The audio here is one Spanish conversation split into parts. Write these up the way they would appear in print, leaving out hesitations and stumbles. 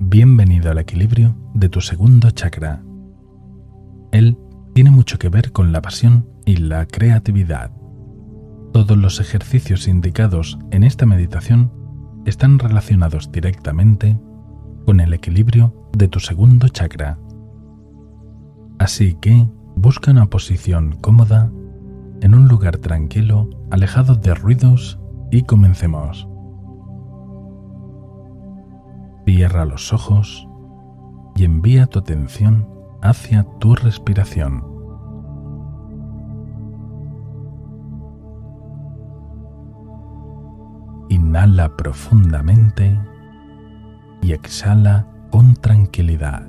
Bienvenido al equilibrio de tu segundo chakra. Él tiene mucho que ver con la pasión y la creatividad. Todos los ejercicios indicados en esta meditación están relacionados directamente con el equilibrio de tu segundo chakra. Así que busca una posición cómoda en un lugar tranquilo, alejado de ruidos, y comencemos. Cierra los ojos y envía tu atención hacia tu respiración. Inhala profundamente y exhala con tranquilidad.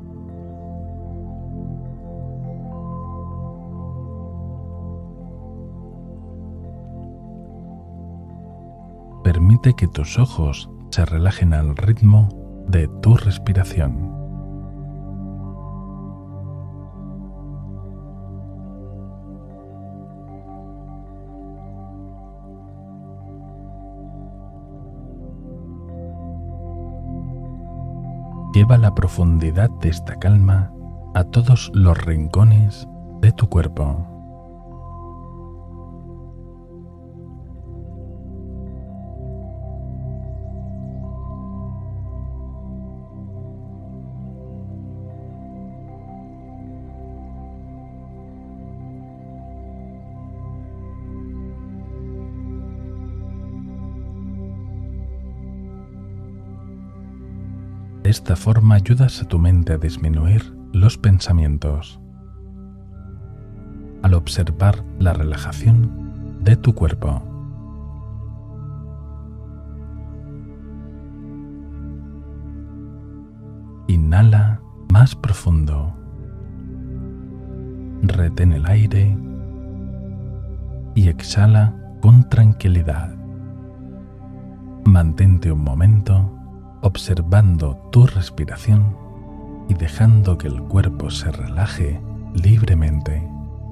Permite que tus ojos se relajen al ritmo de tu respiración. Lleva la profundidad de esta calma a todos los rincones de tu cuerpo. De esta forma ayudas a tu mente a disminuir los pensamientos. Al observar la relajación de tu cuerpo. Inhala más profundo. Retén el aire y exhala con tranquilidad. Mantente un momento observando tu respiración y dejando que el cuerpo se relaje libremente.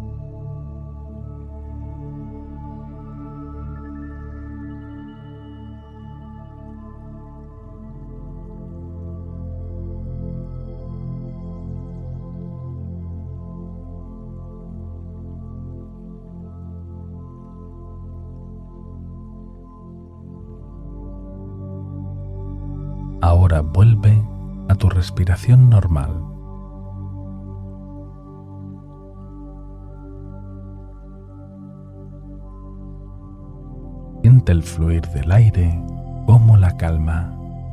Ahora vuelve a tu respiración normal. Siente el fluir del aire como la calma.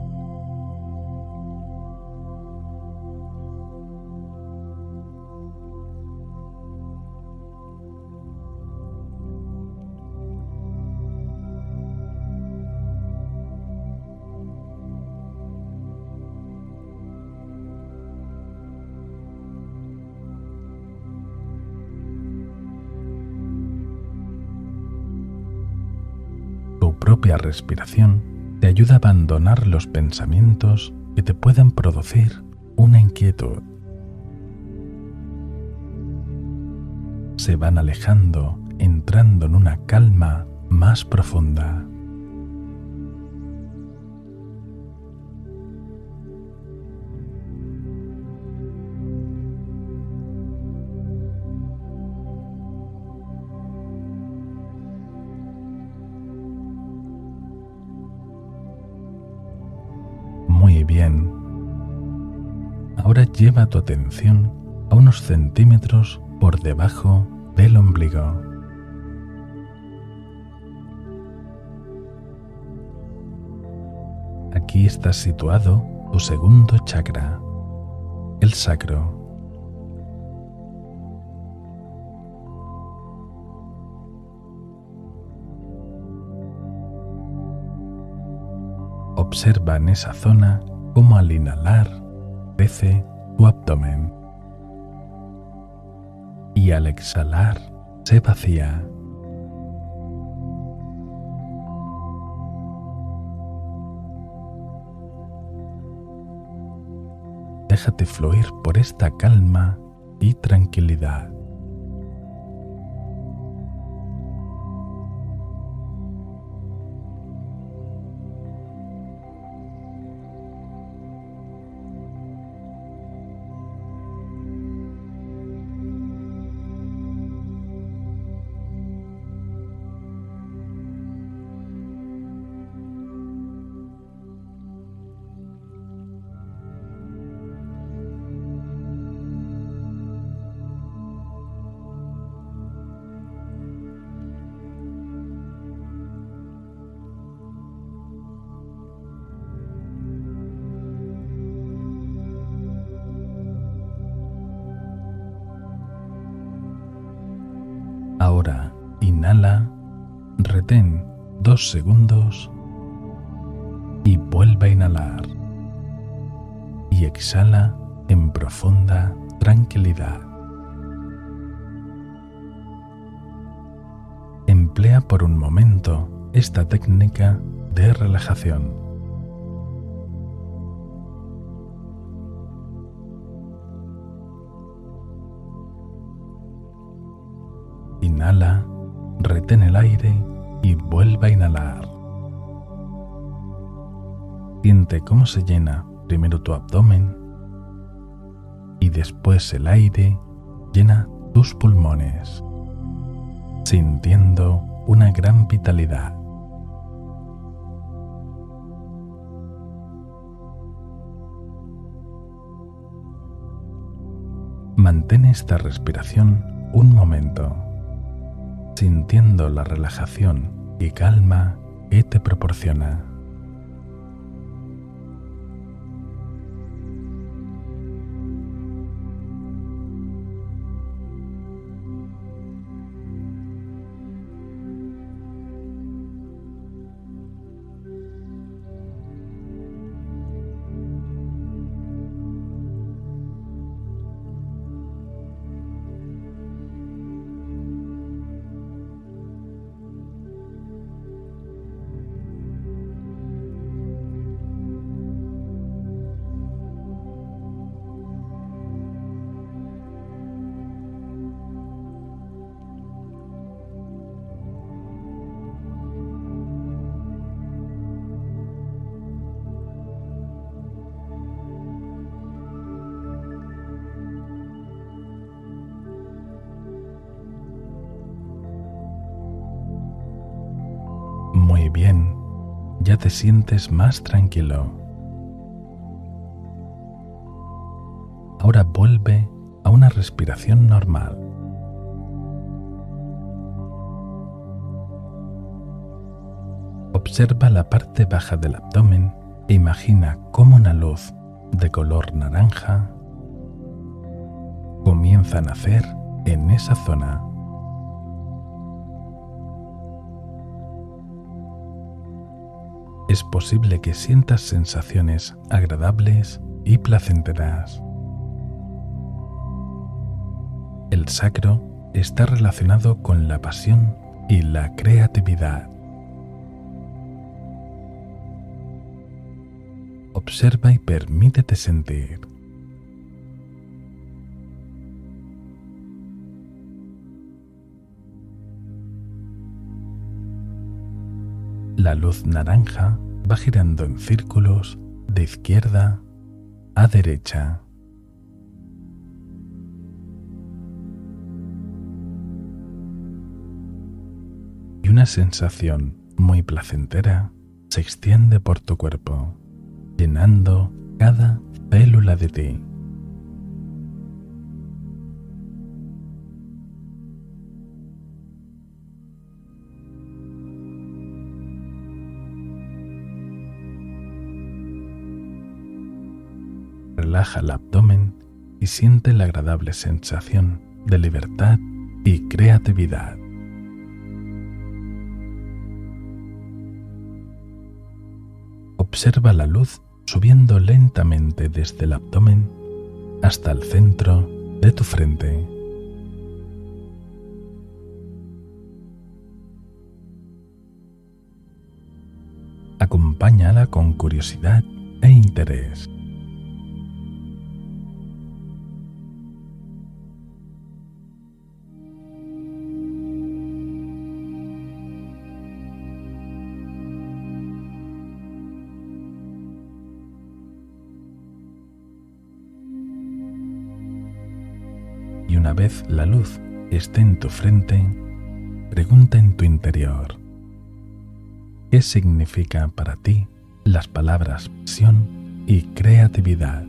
Tu propia respiración te ayuda a abandonar los pensamientos que te puedan producir una inquietud. Se van alejando, entrando en una calma más profunda. Muy bien. Ahora lleva tu atención a unos centímetros por debajo del ombligo. Aquí está situado tu segundo chakra, el sacro. Observa en esa zona cómo al inhalar crece tu abdomen y al exhalar se vacía. Déjate fluir por esta calma y tranquilidad. Ahora inhala, retén 2 segundos y vuelve a inhalar. Y exhala en profunda tranquilidad. Emplea por un momento esta técnica de relajación. Inhala, retén el aire y vuelve a inhalar. Siente cómo se llena primero tu abdomen y después el aire llena tus pulmones, sintiendo una gran vitalidad. Mantén esta respiración un momento, sintiendo la relajación y calma que te proporciona. Muy bien, ya te sientes más tranquilo. Ahora vuelve a una respiración normal. Observa la parte baja del abdomen e imagina cómo una luz de color naranja comienza a nacer en esa zona. Es posible que sientas sensaciones agradables y placenteras. El sacro está relacionado con la pasión y la creatividad. Observa y permítete sentir. La luz naranja va girando en círculos de izquierda a derecha. Y una sensación muy placentera se extiende por tu cuerpo, llenando cada célula de ti. Relaja el abdomen y siente la agradable sensación de libertad y creatividad. Observa la luz subiendo lentamente desde el abdomen hasta el centro de tu frente. Acompáñala con curiosidad e interés. Y una vez la luz esté en tu frente, pregunta en tu interior: ¿qué significa para ti las palabras pasión y creatividad?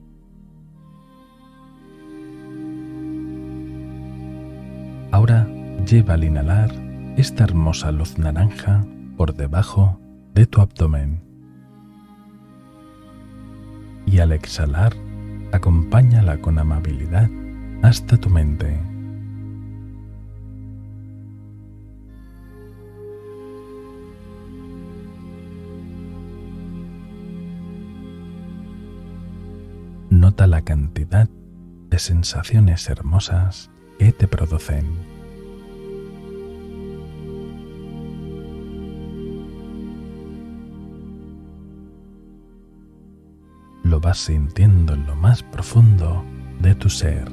Ahora lleva al inhalar esta hermosa luz naranja por debajo de tu abdomen. Y al exhalar, acompáñala con amabilidad hasta tu mente. Nota la cantidad de sensaciones hermosas que te producen. Lo vas sintiendo en lo más profundo de tu ser.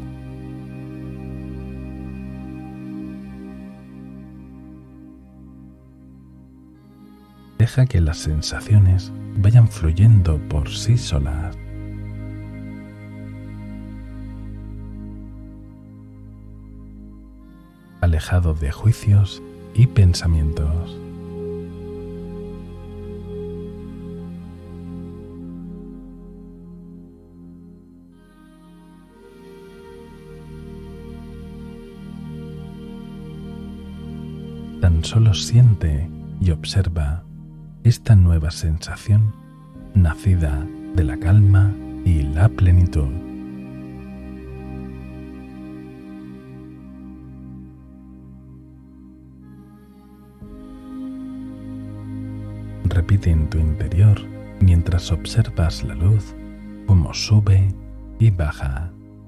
Deja que las sensaciones vayan fluyendo por sí solas. Alejado de juicios y pensamientos. Tan solo siente y observa esta nueva sensación nacida de la calma y la plenitud. Repite en tu interior mientras observas la luz cómo sube y baja.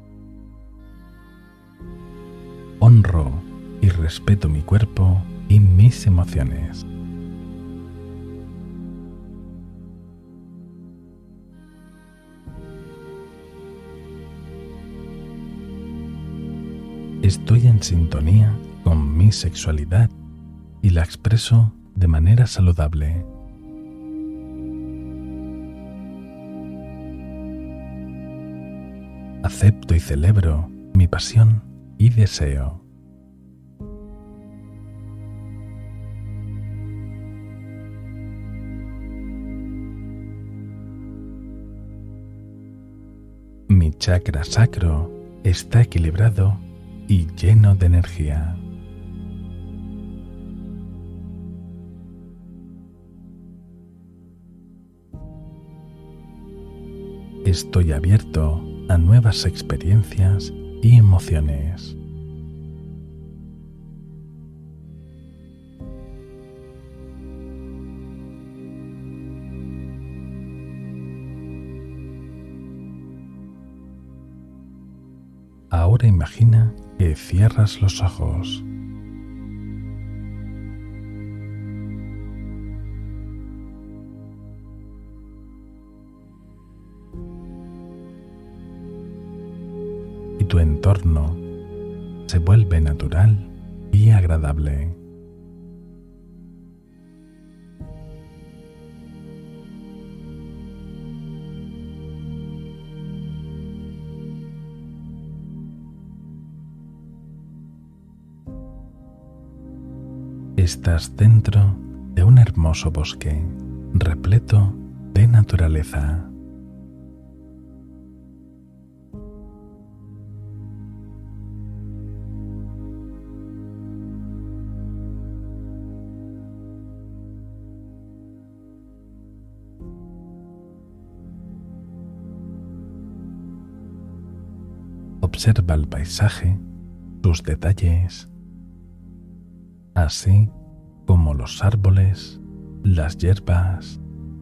Honro y respeto mi cuerpo y mis emociones. Estoy en sintonía con mi sexualidad y la expreso de manera saludable. Acepto y celebro mi pasión y deseo. Mi chakra sacro está equilibrado y lleno de energía. Estoy abierto a nuevas experiencias y emociones. Ahora imagina que cierras los ojos. Y tu entorno se vuelve natural y agradable. Estás dentro de un hermoso bosque repleto de naturaleza. Observa el paisaje, sus detalles, así como los árboles, las hierbas,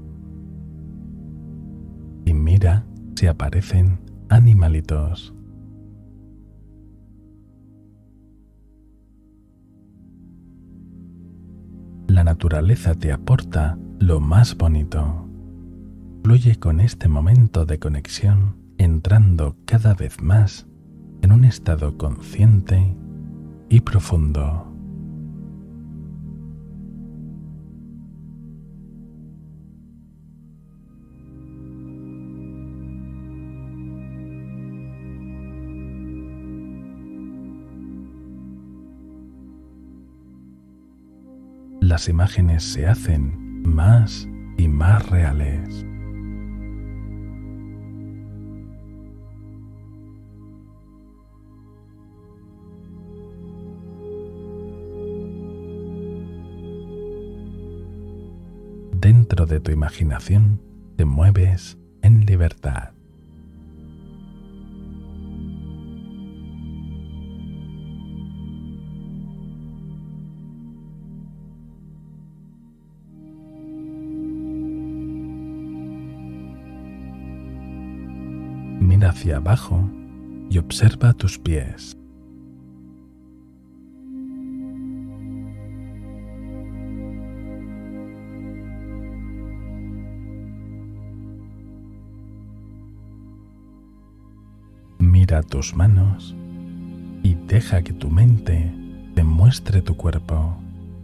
y mira si aparecen animalitos. La naturaleza te aporta lo más bonito. Fluye con este momento de conexión, entrando cada vez más en un estado consciente y profundo. Las imágenes se hacen más y más reales. Dentro de tu imaginación te mueves en libertad. Mira hacia abajo y observa tus pies. Mira tus manos y deja que tu mente te muestre tu cuerpo.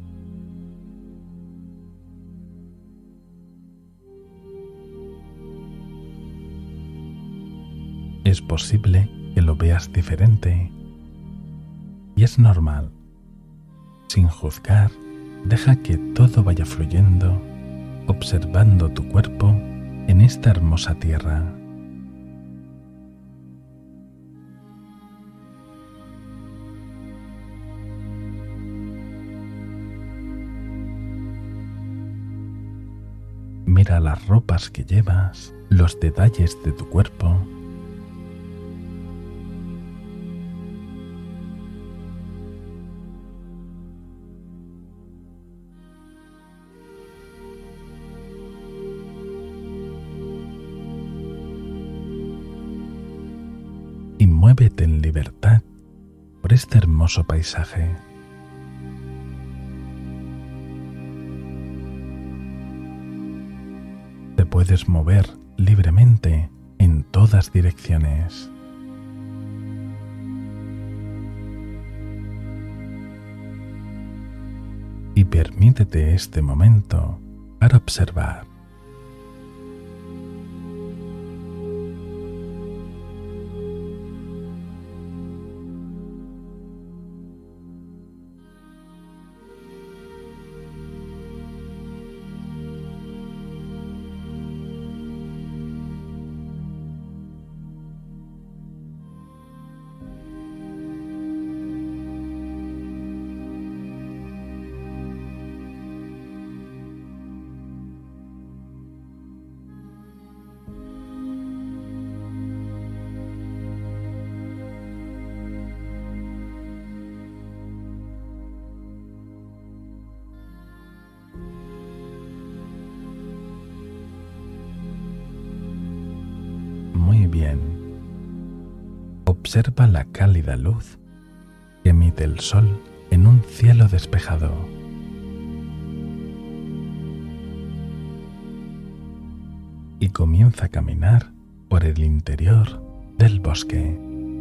Es posible que lo veas diferente y es normal. Sin juzgar, deja que todo vaya fluyendo, observando tu cuerpo en esta hermosa tierra. Mira las ropas que llevas, los detalles de tu cuerpo. Y muévete en libertad por este hermoso paisaje. Te puedes mover libremente en todas direcciones. Y permítete este momento para observar. Muy bien. Observa la cálida luz que emite el sol en un cielo despejado. Y comienza a caminar por el interior del bosque.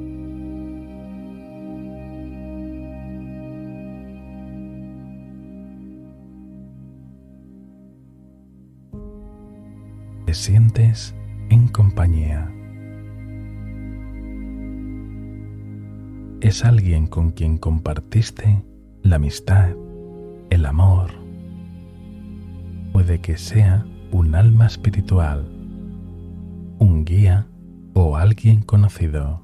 Te sientes en compañía. Es alguien con quien compartiste la amistad, el amor. Puede que sea un alma espiritual, un guía o alguien conocido.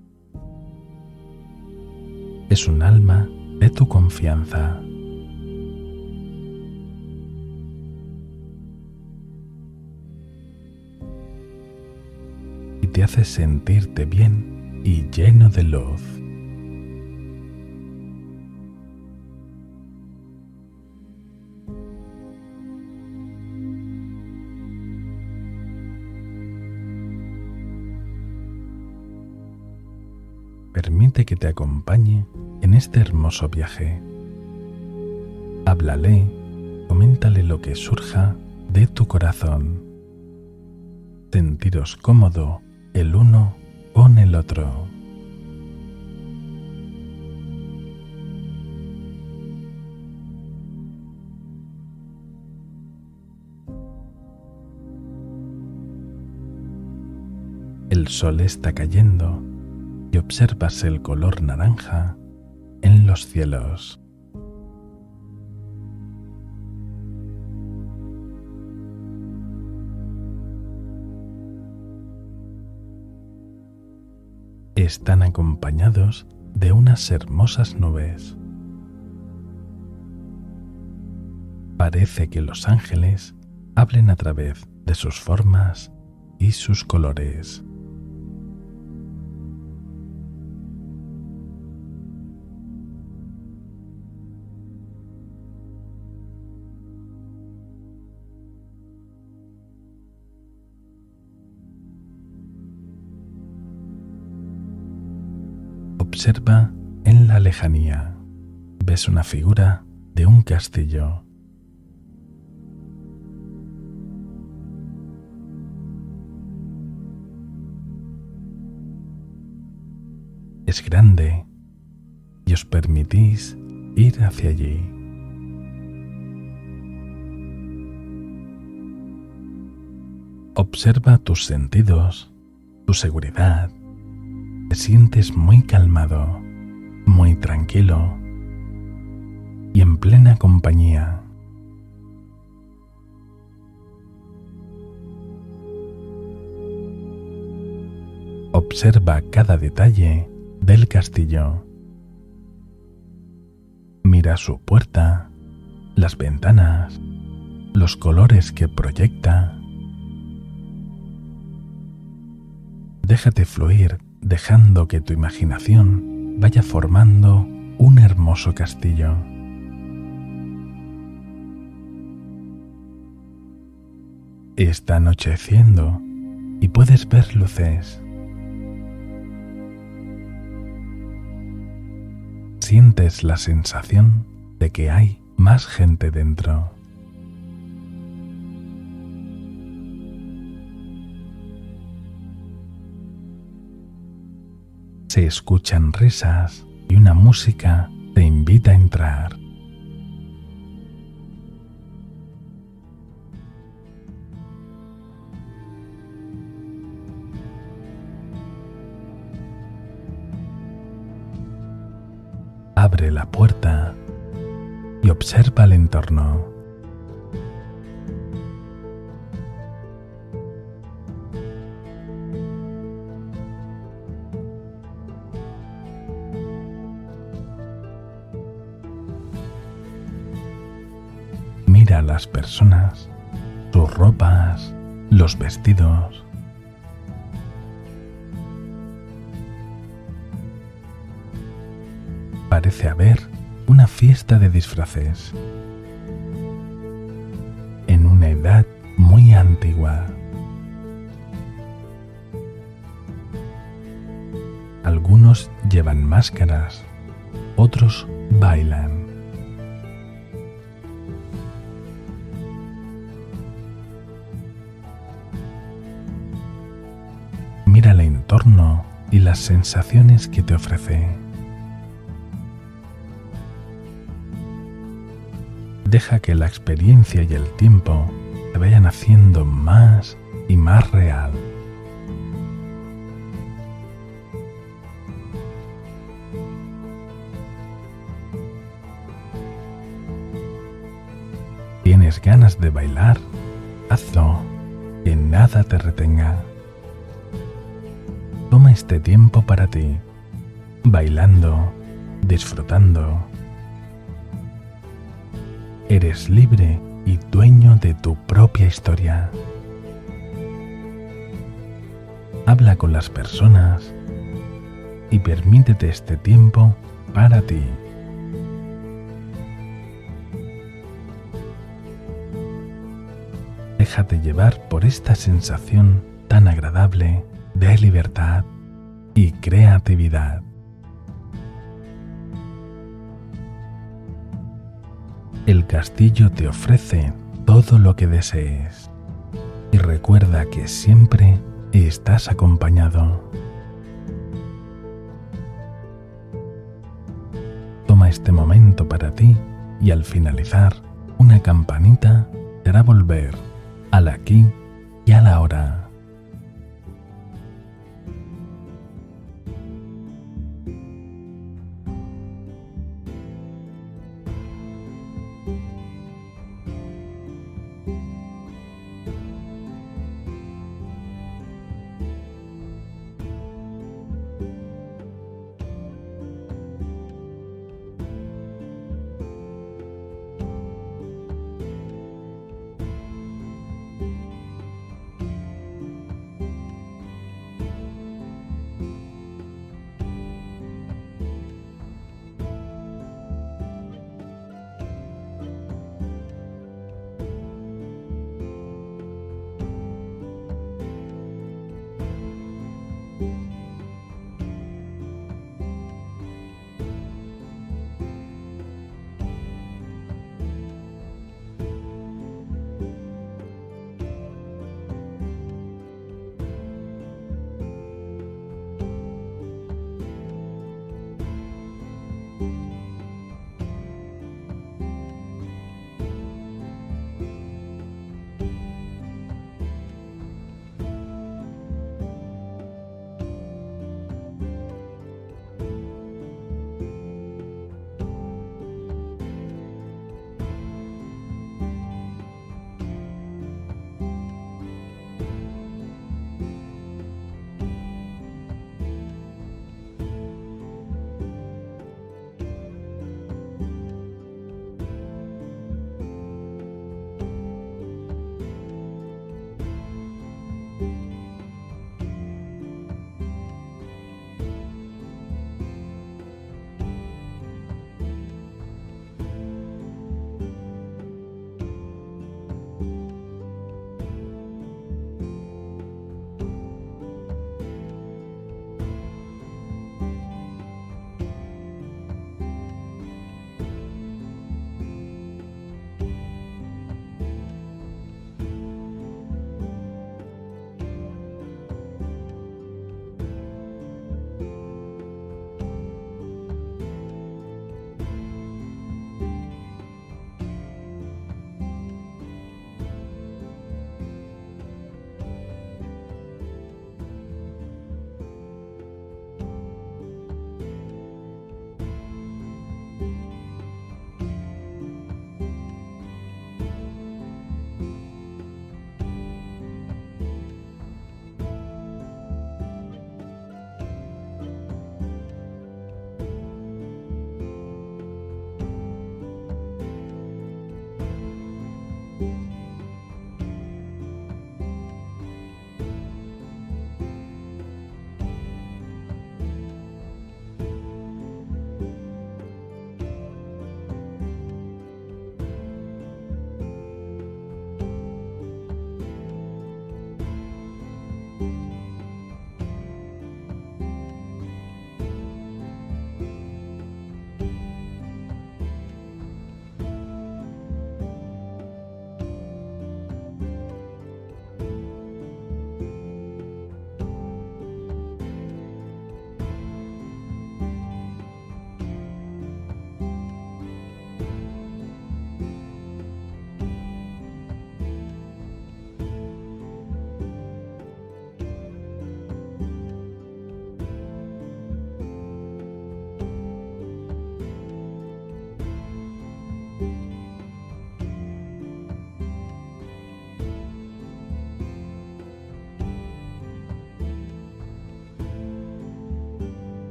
Es un alma de tu confianza. Y te hace sentirte bien y lleno de luz. Permite que te acompañe en este hermoso viaje. Háblale, coméntale lo que surja de tu corazón. Sentiros cómodo el uno con el otro. El sol está cayendo y observas el color naranja en los cielos. Están acompañados de unas hermosas nubes. Parece que los ángeles hablen a través de sus formas y sus colores. Observa en la lejanía. Ves una figura de un castillo. Es grande y os permitís ir hacia allí. Observa tus sentidos, tu seguridad. Te sientes muy calmado, muy tranquilo y en plena compañía. Observa cada detalle del castillo. Mira su puerta, las ventanas, los colores que proyecta. Déjate fluir, dejando que tu imaginación vaya formando un hermoso castillo. Está anocheciendo y puedes ver luces. Sientes la sensación de que hay más gente dentro. Se escuchan risas y una música te invita a entrar. Abre la puerta y observa el entorno. Mira a las personas, sus ropas, los vestidos. Parece haber una fiesta de disfraces en una edad muy antigua. Algunos llevan máscaras, otros bailan. Mira el entorno y las sensaciones que te ofrece. Deja que la experiencia y el tiempo te vayan haciendo más y más real. ¿Tienes ganas de bailar? Hazlo, que nada te retenga. Toma este tiempo para ti, bailando, disfrutando. Eres libre y dueño de tu propia historia. Habla con las personas y permítete este tiempo para ti. Déjate llevar por esta sensación tan agradable de libertad y creatividad. El castillo te ofrece todo lo que desees y recuerda que siempre estás acompañado. Toma este momento para ti y al finalizar, una campanita te hará volver al aquí y a la hora.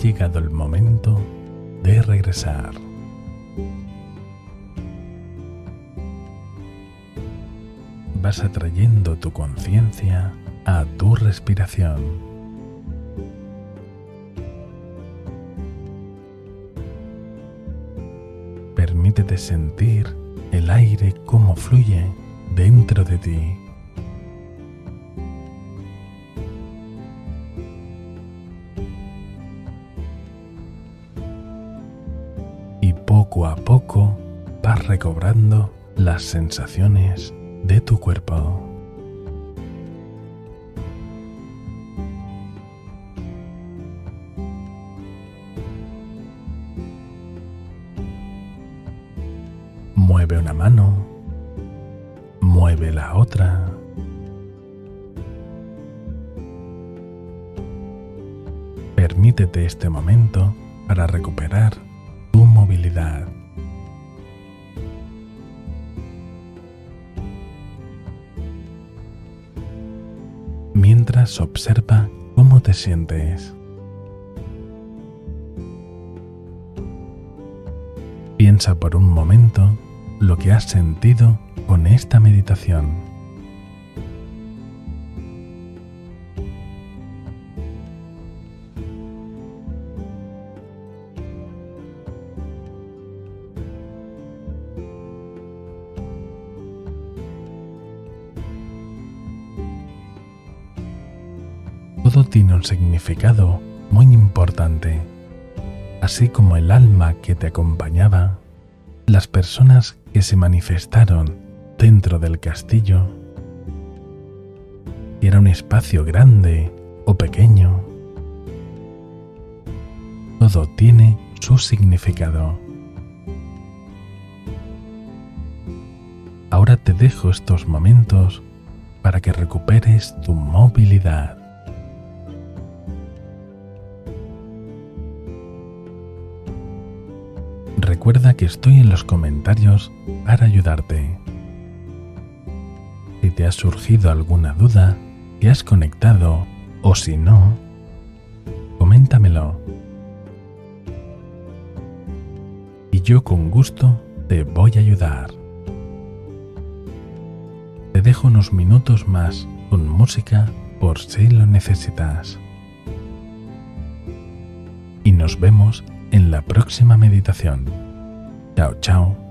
llegado el momento de regresar. Vas atrayendo tu conciencia a tu respiración. Permítete sentir el aire cómo fluye dentro de ti. Y poco a poco vas recobrando las sensaciones de tu cuerpo. Mueve una mano, mueve la otra. Permítete este momento para recuperar tu movilidad. Mientras observa cómo te sientes. Piensa por un momento lo que has sentido con esta meditación. Todo tiene un significado muy importante, así como el alma que te acompañaba, las personas que se manifestaron dentro del castillo, y era un espacio grande o pequeño. Todo tiene su significado. Ahora te dejo estos momentos para que recuperes tu movilidad. Recuerda que estoy en los comentarios para ayudarte. Si te ha surgido alguna duda, si has conectado o si no, coméntamelo. Y yo con gusto te voy a ayudar. Te dejo unos minutos más con música por si lo necesitas. Y nos vemos en la próxima meditación. Chao, chao.